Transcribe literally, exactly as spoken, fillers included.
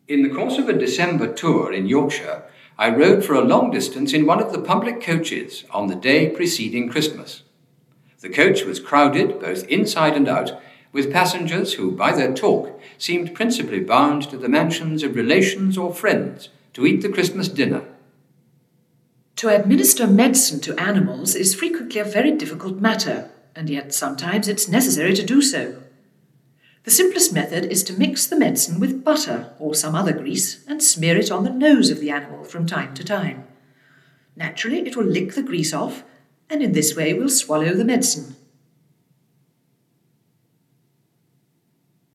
In the course of a December tour in Yorkshire, I rode for a long distance in one of the public coaches on the day preceding Christmas. The coach was crowded, both inside and out, with passengers who, by their talk, seemed principally bound to the mansions of relations or friends to eat the Christmas dinner. To administer medicine to animals is frequently a very difficult matter, and yet sometimes it's necessary to do so. The simplest method is to mix the medicine with butter or some other grease and smear it on the nose of the animal from time to time. Naturally, it will lick the grease off, and in this way will swallow the medicine.